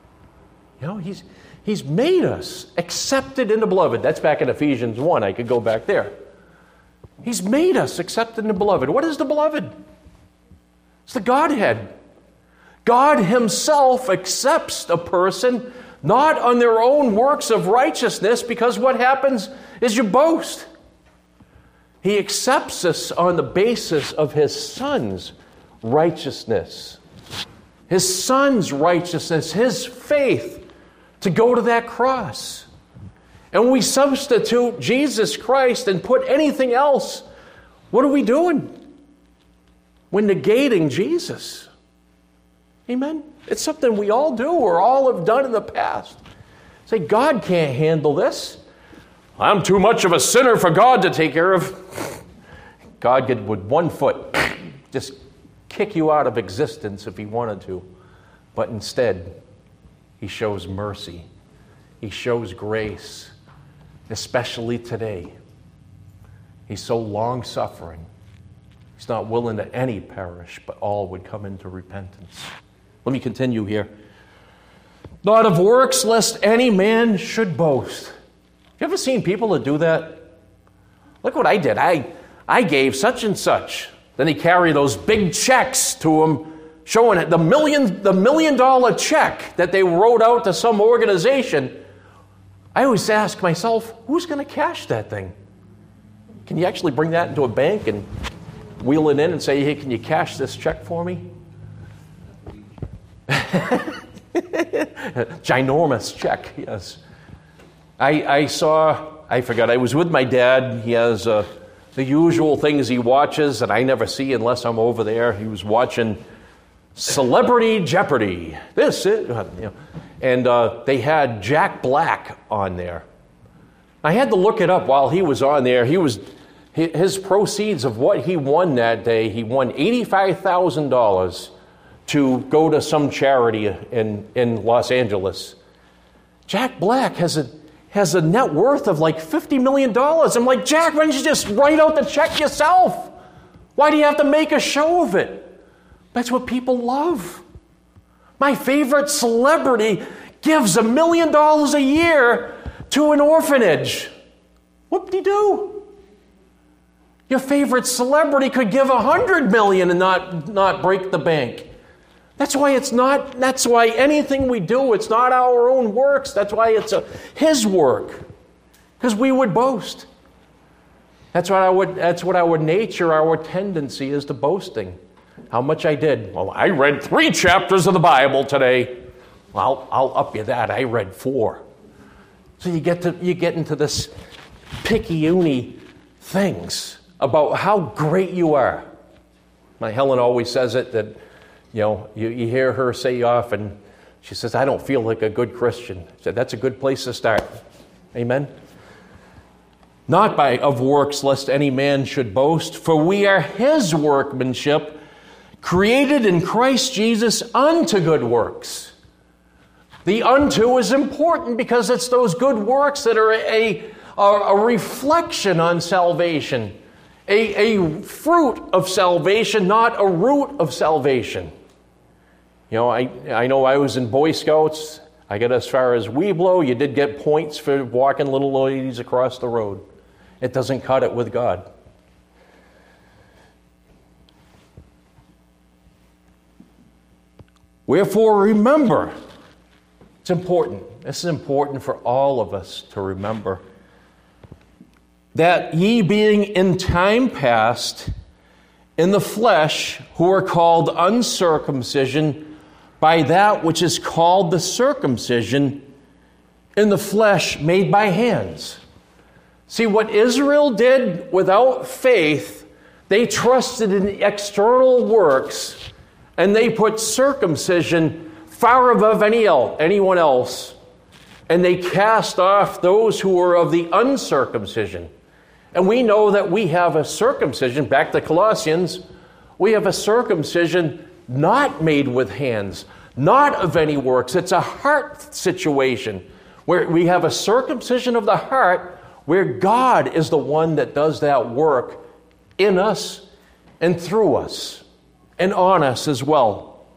He's made us accepted in the beloved. That's back in Ephesians 1. I could go back there. He's made us accepted in the beloved. What is the beloved? It's the Godhead. God himself accepts a person not on their own works of righteousness, because what happens is you boast. He accepts us on the basis of his Son's righteousness. His Son's righteousness, his faith to go to that cross. And when we substitute Jesus Christ and put anything else, what are we doing? We're negating Jesus. Amen? It's something we all do or all have done in the past. Say, God can't handle this. I'm too much of a sinner for God to take care of. God could, with one foot, just kick you out of existence if he wanted to. But instead, he shows mercy. He shows grace, especially today. He's so long-suffering. He's not willing that any perish, but all would come into repentance. Let me continue here. Not of works, lest any man should boast. You ever seen people that do that? Look what I did. I gave such and such. Then they carry those big checks to him, showing it, the $1 million check that they wrote out to some organization. I always ask myself, who's going to cash that thing? Can you actually bring that into a bank and wheel it in and say, hey, can you cash this check for me? Ginormous check, yes. I forgot, I was with my dad. He has the usual things he watches that I never see unless I'm over there. He was watching Celebrity Jeopardy. And they had Jack Black on there. I had to look it up while he was on there. His proceeds of what he won that day, he won $85,000 to go to some charity in Los Angeles. Jack Black has a net worth of like $50 million. I'm like, Jack, why don't you just write out the check yourself? Why do you have to make a show of it? That's what people love. My favorite celebrity gives $1 million a year to an orphanage. Whoop-de-doo. Your favorite celebrity could give $100 million and not break the bank. That's why anything we do, it's not our own works. That's why it's His work. Because we would boast. That's what our nature, our tendency is to boasting. How much I did. Well, I read 3 chapters of the Bible today. Well, I'll up you that. I read 4. So you get into this picky-uni things about how great you are. My Helen always says it that, you hear her say often, she says, I don't feel like a good Christian. I said, that's a good place to start. Amen? Not by of works, lest any man should boast, for we are His workmanship, created in Christ Jesus unto good works. The unto is important because it's those good works that are a reflection on salvation, a fruit of salvation, not a root of salvation. I know I was in Boy Scouts. I got as far as Weeblo. You did get points for walking little ladies across the road. It doesn't cut it with God. Wherefore remember, it's important. This is important for all of us to remember. That ye being in time past in the flesh, who are called uncircumcision, by that which is called the circumcision in the flesh made by hands. See, what Israel did without faith, they trusted in external works, and they put circumcision far above anyone else, and they cast off those who were of the uncircumcision. And we know that we have a circumcision, back to Colossians, we have a circumcision not made with hands, not of any works. It's a heart situation where we have a circumcision of the heart where God is the one that does that work in us and through us and on us as well.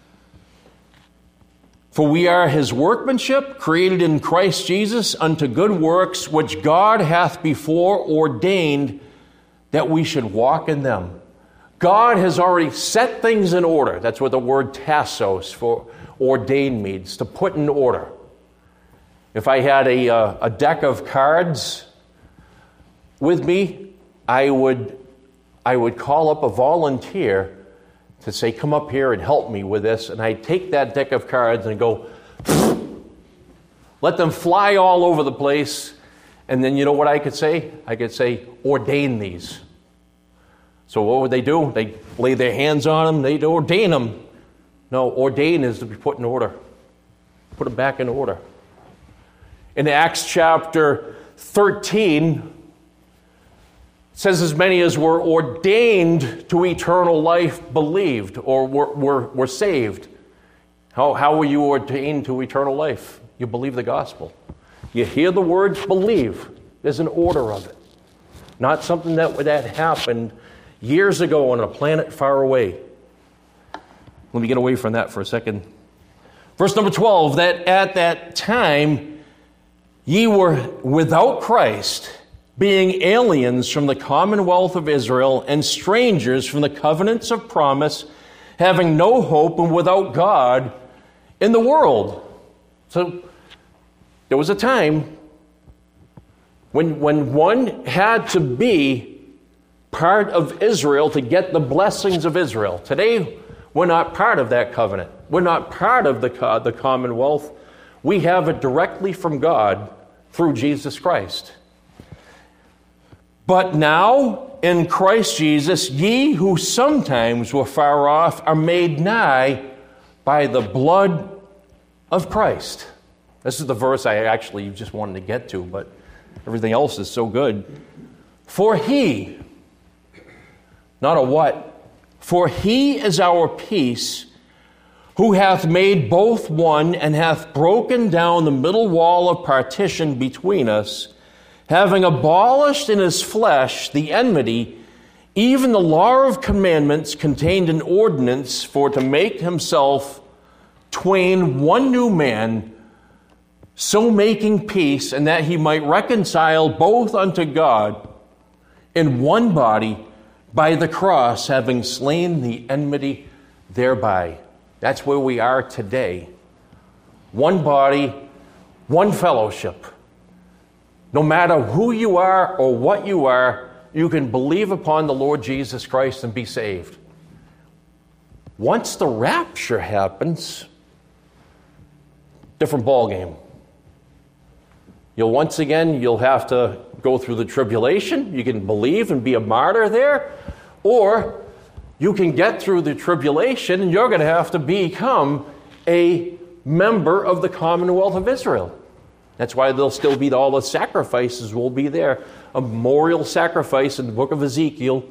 For we are His workmanship, created in Christ Jesus unto good works, which God hath before ordained that we should walk in them. God has already set things in order. That's what the word tassos for ordained means, to put in order. If I had a deck of cards with me, I would call up a volunteer to say, come up here and help me with this. And I'd take that deck of cards and go, let them fly all over the place. And then you know what I could say? I could say, ordain these. So what would they do? They'd lay their hands on them. They'd ordain them. No, ordain is to be put in order. Put them back in order. In Acts chapter 13, it says as many as were ordained to eternal life believed or were saved. How were you ordained to eternal life? You believe the gospel. You hear the word believe. There's an order of it. Not something that happened, years ago on a planet far away. Let me get away from that for a second. Verse number 12, that at that time ye were without Christ, being aliens from the commonwealth of Israel and strangers from the covenants of promise, having no hope and without God in the world. So there was a time when one had to be part of Israel to get the blessings of Israel. Today, we're not part of that covenant. We're not part of the commonwealth. We have it directly from God through Jesus Christ. But now, in Christ Jesus, ye who sometimes were far off are made nigh by the blood of Christ. This is the verse I actually just wanted to get to, but everything else is so good. For he, not a what, for he is our peace, who hath made both one, and hath broken down the middle wall of partition between us, having abolished in his flesh the enmity, even the law of commandments contained in ordinance, for to make himself twain one new man, so making peace, and that he might reconcile both unto God in one body by the cross, having slain the enmity thereby. That's where we are today. One body, one fellowship. No matter who you are or what you are, you can believe upon the Lord Jesus Christ and be saved. Once the rapture happens, different ballgame. You'll have to go through the tribulation. You can believe and be a martyr there. Or you can get through the tribulation and you're going to have to become a member of the Commonwealth of Israel. That's why there'll still be all the sacrifices will be there. A memorial sacrifice in the book of Ezekiel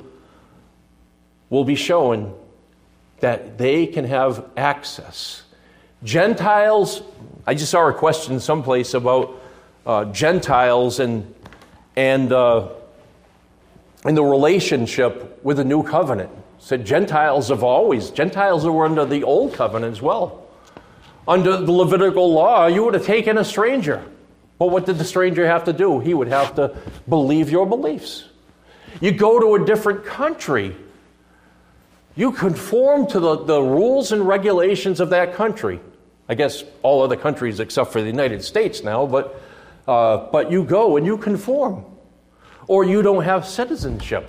will be showing that they can have access. Gentiles, I just saw a question someplace about Gentiles and the relationship with the new covenant. Said Gentiles were under the old covenant as well. Under the Levitical law, you would have taken a stranger. But what did the stranger have to do? He would have to believe your beliefs. You go to a different country. You conform to the rules and regulations of that country. I guess all other countries except for the United States now, but you go and you conform. Or you don't have citizenship.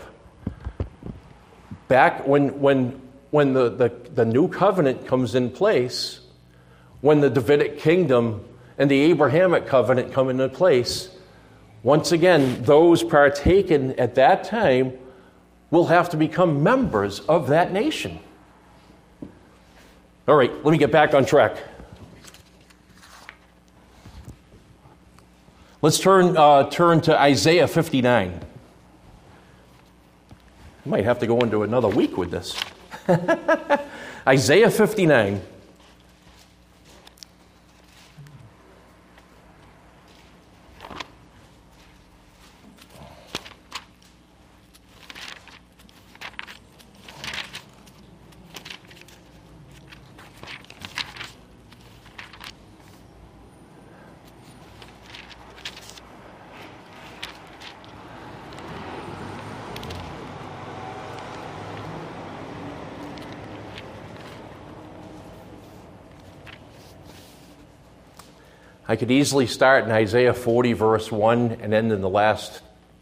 Back when the new covenant comes in place, when the Davidic kingdom and the Abrahamic covenant come into place, once again, those partaken at that time will have to become members of that nation. All right, let me get back on track. Let's turn to Isaiah 59. I might have to go into another week with this. Isaiah 59. I could easily start in Isaiah 40, verse 1, and end in the last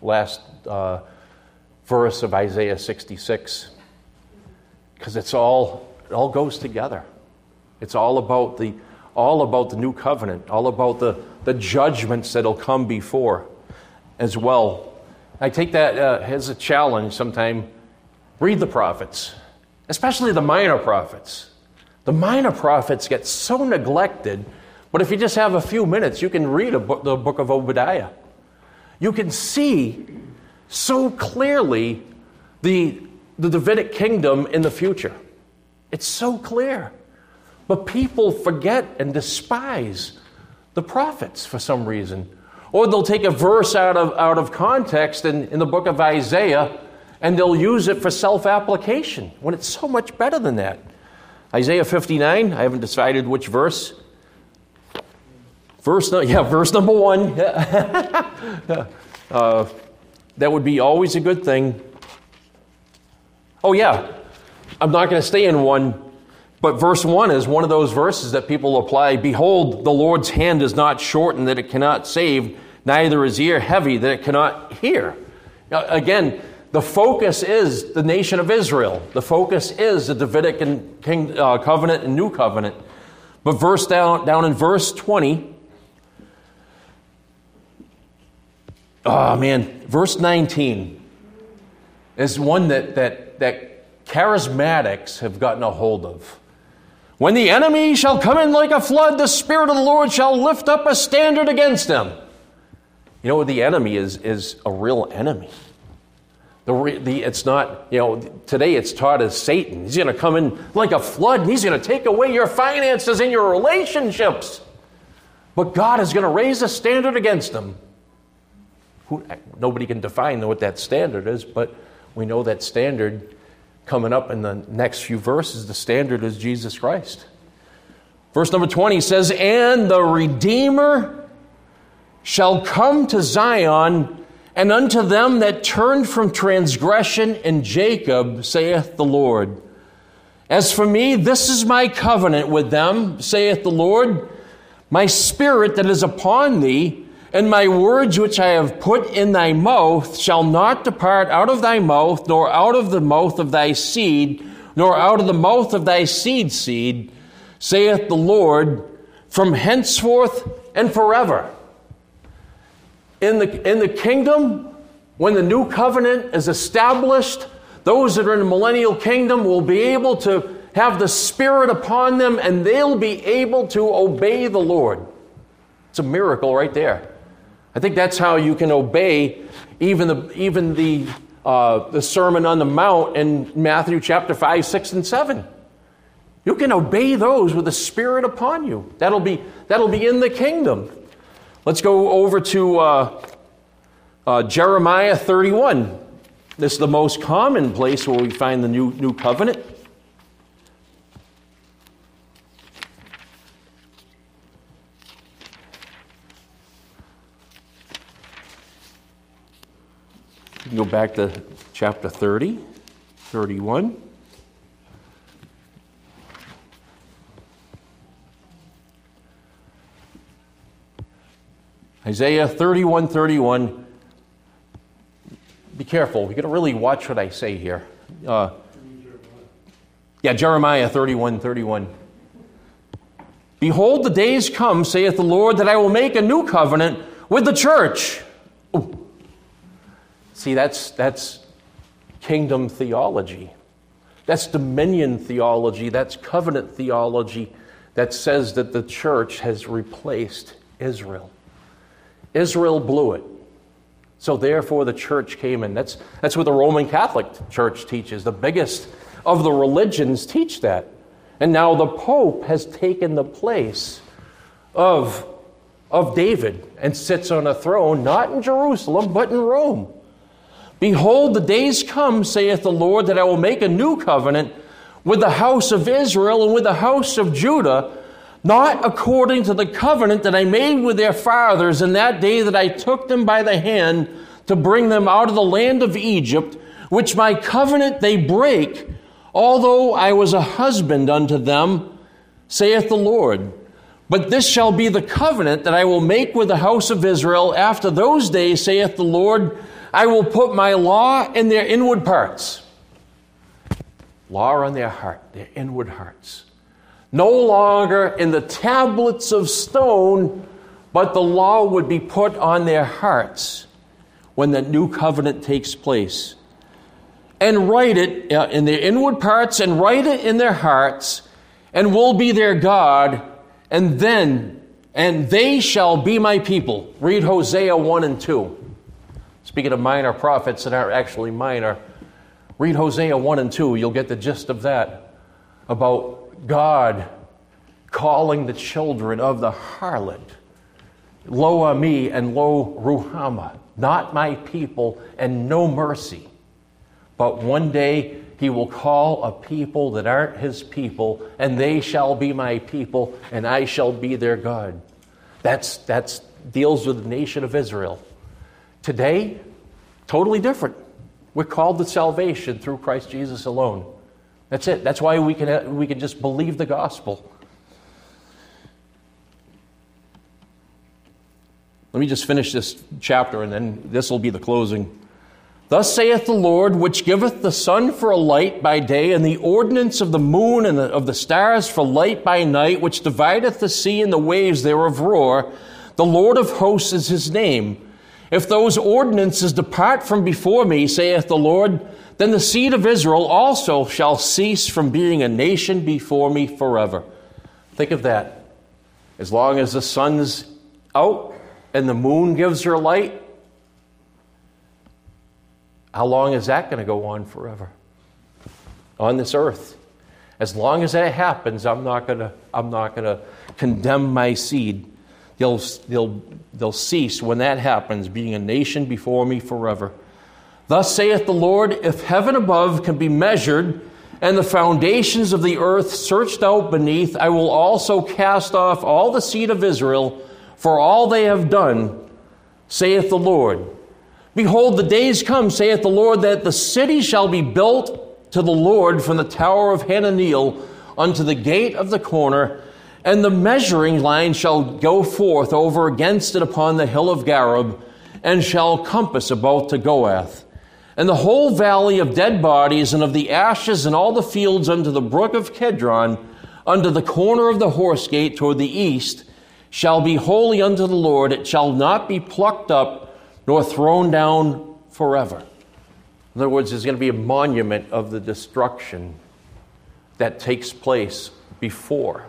verse of Isaiah 66, because it all goes together. It's all about the new covenant, all about the judgments that'll come before as well. I take that as a challenge sometime. Read the prophets, especially the minor prophets. The minor prophets get so neglected. But if you just have a few minutes, you can read the book of Obadiah. You can see so clearly the Davidic kingdom in the future. It's so clear. But people forget and despise the prophets for some reason. Or they'll take a verse out of context in the book of Isaiah and they'll use it for self-application when it's so much better than that. Isaiah 59, I haven't decided which verse. Verse number 1. That would be always a good thing. Oh yeah, I'm not going to stay in 1, but verse 1 is one of those verses that people apply. Behold, the Lord's hand is not shortened that it cannot save, neither is ear heavy that it cannot hear. Now, again, the focus is the nation of Israel. The focus is the Davidic and covenant and new covenant. But down in verse 20, verse 19 is one that charismatics have gotten a hold of. When the enemy shall come in like a flood, the Spirit of the Lord shall lift up a standard against them. You know, the enemy is a real enemy. It's not, today it's taught as Satan. He's going to come in like a flood, and he's going to take away your finances and your relationships. But God is going to raise a standard against them. Nobody can define what that standard is, but we know that standard coming up in the next few verses. The standard is Jesus Christ. Verse number 20 says, and the Redeemer shall come to Zion, and unto them that turned from transgression in Jacob, saith the Lord. As for me, this is my covenant with them, saith the Lord. My spirit that is upon thee, and my words which I have put in thy mouth, shall not depart out of thy mouth, nor out of the mouth of thy seed, nor out of the mouth of thy seed, saith the Lord, from henceforth and forever. In the kingdom, when the new covenant is established, those that are in the millennial kingdom will be able to have the Spirit upon them, and they'll be able to obey the Lord. It's a miracle right there. I think that's how you can obey even the Sermon on the Mount in Matthew chapter 5, 6, and 7. You can obey those with the Spirit upon you. That'll be in the kingdom. Let's go over to Jeremiah 31. This is the most common place where we find the new covenant. You can go back to chapter 30, 31. Isaiah 31:31. Be careful. You've got to really watch what I say here. Jeremiah 31:31. Behold, the days come, saith the Lord, that I will make a new covenant with the church. Ooh. See, that's kingdom theology. That's dominion theology. That's covenant theology that says that the church has replaced Israel. Israel blew it. So therefore the church came in. That's what the Roman Catholic Church teaches. The biggest of the religions teach that. And now the Pope has taken the place of David and sits on a throne, not in Jerusalem, but in Rome. Behold, the days come, saith the Lord, that I will make a new covenant with the house of Israel and with the house of Judah, not according to the covenant that I made with their fathers in that day that I took them by the hand to bring them out of the land of Egypt, which my covenant they break, although I was a husband unto them, saith the Lord. But this shall be the covenant that I will make with the house of Israel after those days, saith the Lord. I will put my law in their inward parts. Law on their heart, their inward hearts. No longer in the tablets of stone, but the law would be put on their hearts when the new covenant takes place. And write it in their inward parts, and write it in their hearts, and will be their God, and they shall be my people. Read Hosea 1 and 2. Speaking of minor prophets that aren't actually minor, read Hosea 1 and 2. You'll get the gist of that, about God calling the children of the harlot, Lo Ami and Lo Ruhamah, not my people and no mercy. But one day he will call a people that aren't his people, and they shall be my people, and I shall be their God. That's deals with the nation of Israel. Today, totally different. We're called to salvation through Christ Jesus alone. That's it. That's why we can just believe the gospel. Let me just finish this chapter, and then this will be the closing. Thus saith the Lord, which giveth the sun for a light by day, and the ordinance of the moon and of the stars for light by night, which divideth the sea and the waves thereof roar. The Lord of hosts is his name. If those ordinances depart from before me, saith the Lord, then the seed of Israel also shall cease from being a nation before me forever. Think of that. As long as the sun's out and the moon gives her light, how long is that going to go on forever on this earth? As long as that happens, I'm not going to condemn my seed. They'll cease when that happens, being a nation before me forever. Thus saith the Lord, if heaven above can be measured, and the foundations of the earth searched out beneath, I will also cast off all the seed of Israel for all they have done, saith the Lord. Behold, the days come, saith the Lord, that the city shall be built to the Lord from the tower of Hananeel unto the gate of the corner, and the measuring line shall go forth over against it upon the hill of Gareb, and shall compass about to Goath. And the whole valley of dead bodies, and of the ashes, and all the fields unto the brook of Kedron, unto the corner of the horse gate toward the east, shall be holy unto the Lord. It shall not be plucked up, nor thrown down forever. In other words, there's going to be a monument of the destruction that takes place before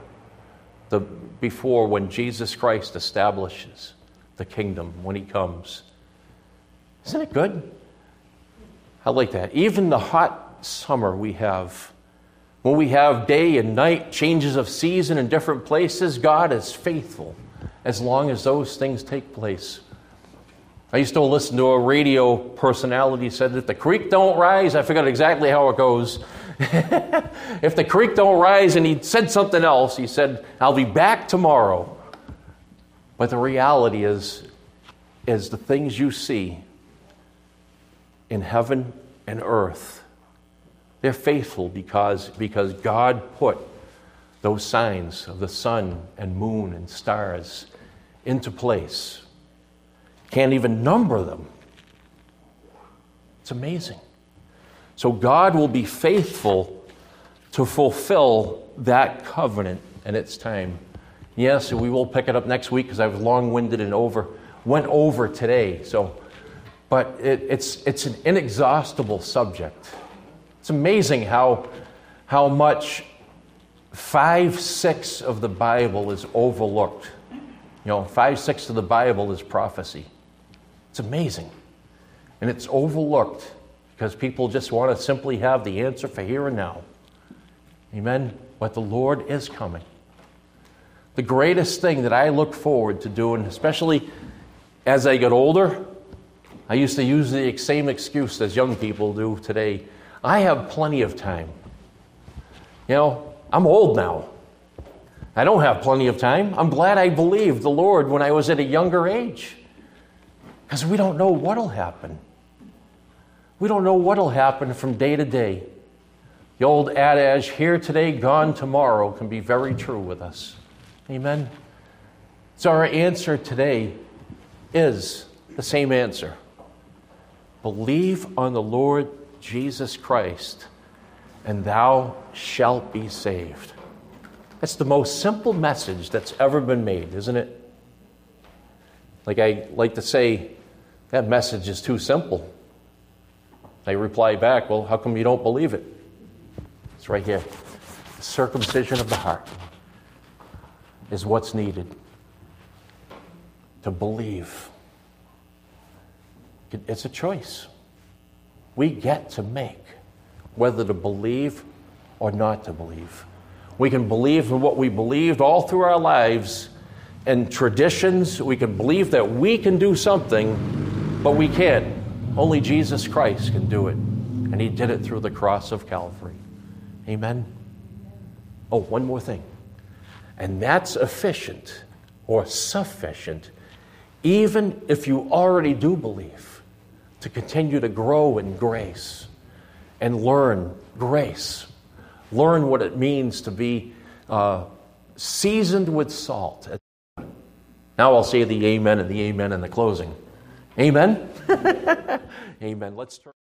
when Jesus Christ establishes the kingdom, when he comes. Isn't it good? I like that. Even the hot summer we have, when we have day and night, changes of season in different places, God is faithful as long as those things take place. I used to listen to a radio personality said that the creek don't rise. I forgot exactly how it goes. If the creek don't rise, and he said something else, he said, I'll be back tomorrow. But the reality is the things you see in heaven and earth, they're faithful because God put those signs of the sun and moon and stars into place. Can't even number them. It's amazing. So God will be faithful to fulfill that covenant in its time. Yes, we will pick it up next week because I was long-winded and went over today. But it's an inexhaustible subject. It's amazing how much 5/6 of the Bible is overlooked. 5/6 of the Bible is prophecy. It's amazing. And it's overlooked because people just want to simply have the answer for here and now. Amen? But the Lord is coming. The greatest thing that I look forward to doing, especially as I get older, I used to use the same excuse as young people do today. I have plenty of time. I'm old now. I don't have plenty of time. I'm glad I believed the Lord when I was at a younger age. Because we don't know what'll happen. We don't know what'll happen from day to day. The old adage, here today, gone tomorrow, can be very true with us. Amen? So our answer today is the same answer. Believe on the Lord Jesus Christ, and thou shalt be saved. That's the most simple message that's ever been made, isn't it? Like I like to say, that message is too simple. I reply back, well, how come you don't believe it? It's right here. The circumcision of the heart is what's needed to believe. It's a choice. We get to make whether to believe or not to believe. We can believe in what we believed all through our lives and traditions. We can believe that we can do something, but we can't. Only Jesus Christ can do it. And he did it through the cross of Calvary. Amen? Oh, one more thing. And that's efficient or sufficient, even if you already do believe, to continue to grow in grace and learn grace. Learn what it means to be seasoned with salt. Now I'll say the amen and the amen in the closing. Amen? Amen. Let's turn.